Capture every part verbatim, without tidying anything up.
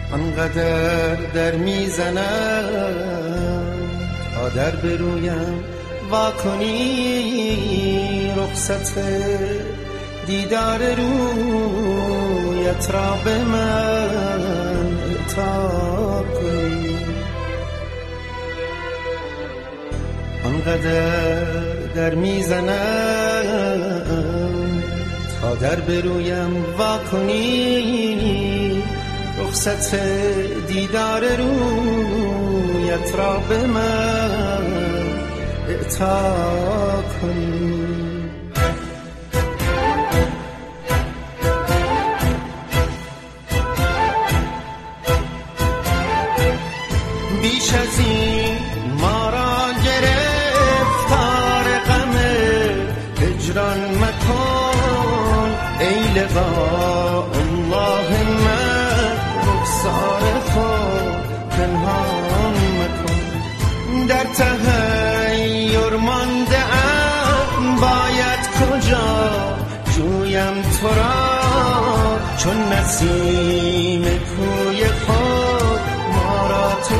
آنقدر در میزنم تا در برویم واکنی رخصت دیدار رویت را به من عطا کنی. آنقدر در میزنم تا در برویم واکنی رخصت دیدار رویت را به من اعطا کنی. بیش از این ما را گرفتار غم هجران مکن ای لقاء الله من رخسار خود پنهان مکن. در تحیر مانده ام باید کجا جویم تو را چون نسیم کوی خود ما را تو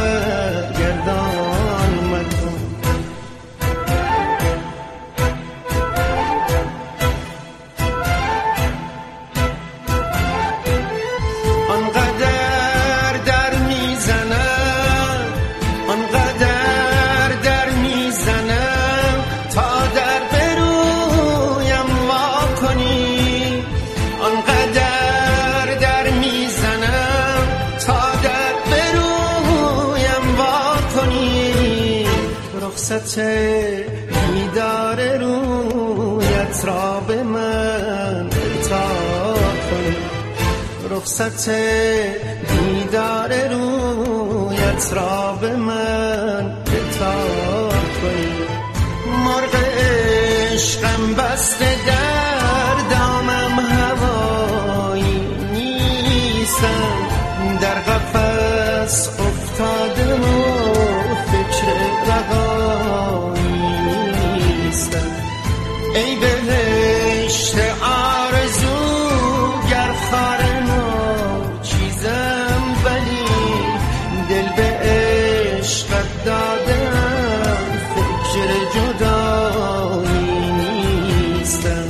سرگردان مکن. آنقدر در میزنم آنقدر در میزنم تا در برویم واکنی. آنقدر در میزنم تا در برویم واکنی رخصت دیدار رویت را به من عطا کنی. رخصت دیدار رویت را به من عطا کنی. مرغ عشقم بسته در دامم هوایی نیستم در قفس افتاده و فکر رهایی نیستم. ای بهشت آرزو گر خار چیزم ولی دل به عشقت دادم فکر جدایی نیستم.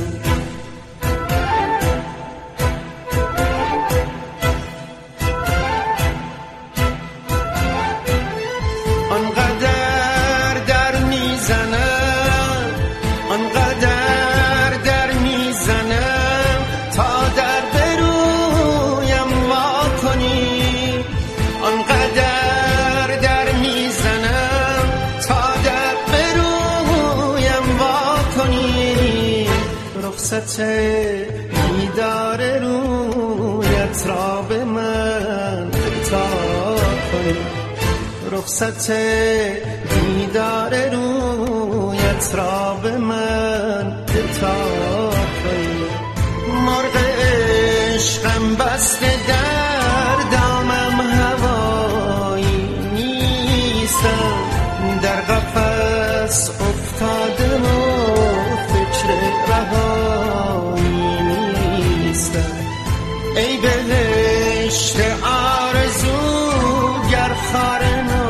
آنقدر در میزنم آنقدر در میزنم تا در برویم واکنی. آنقدر در میزنم تا در برویم واکنی رخصت دیدار رویت را به من عطا کنی. رخصت دیدار رویت را به من عطا کنی. مرغ عشقم بسته در دامم هوایی نیستم در قفس افتاده و فکر رهایی نیستم. ای بهشت آرزو گر خار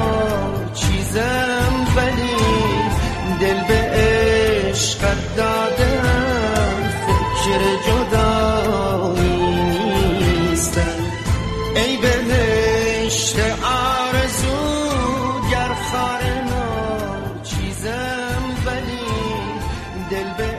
چیزم ولی دل به عشقت دادم فکر جدایی نیستم. ای بهشت آرزو گر خار چیزم ولی دل به